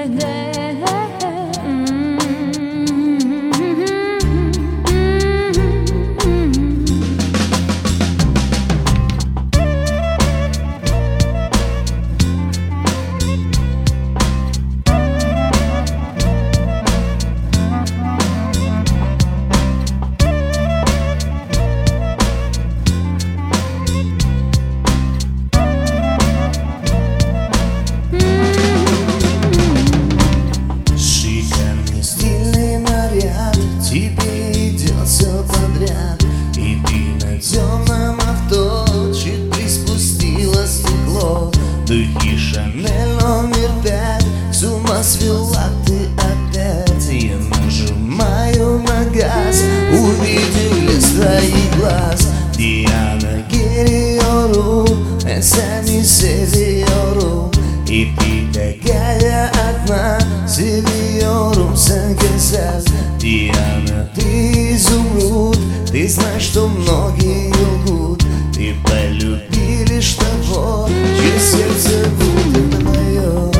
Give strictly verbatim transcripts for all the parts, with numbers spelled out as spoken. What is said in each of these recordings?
Тебе идет все подряд, и ты на темном авто чуть приспустила стекло. Духи Шанель номер пять, с ума свела ты опять. Я нажимаю на газ, увидел лес твоих глаз. Диана Гериору, Эсами Севиору, и ты такая одна, Севиорум Сангезаль. Диана, ты изумруд, ты знаешь, что многие лгут. Ты полюби лишь того, чье сердце будет твое.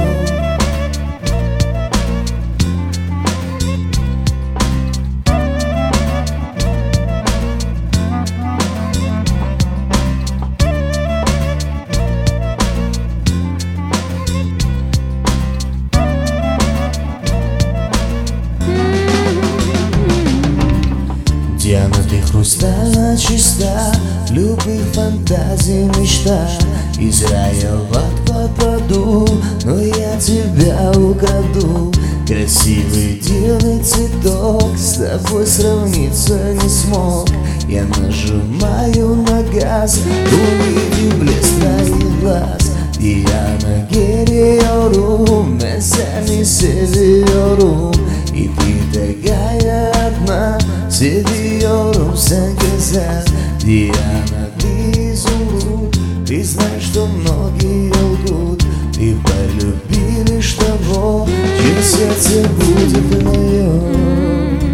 Диана, ты хрустально чиста, любых фантазий мечта. Из рая в ад попаду, но я тебя украду. Красивый дивный цветок с тобой сравниться не смог. Я нажимаю на газ, увидев блеск твоих глаз. Диана Гериорум, Эсами Севиорум, и ты такая одна, Севиорум Сангезаль. Диана, ты изумруд, ты знаешь, что многие лгут. Ты полюби лишь того, чье сердце будет твое.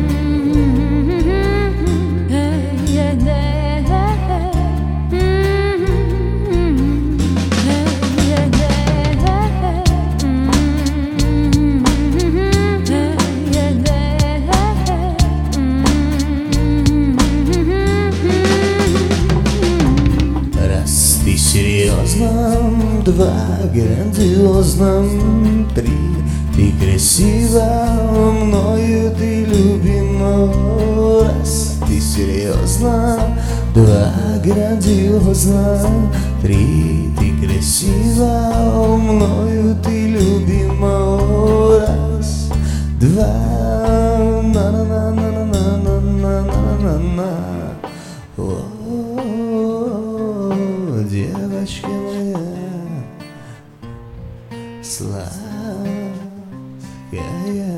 Серьезном, два грандиозном, три ты красива, мною ты любима. Раз ты серьезно, два грандиозно, три ты красива, мною ты любима. Раз, два, на на на на на на на на на на. Девочка моя, сладкая.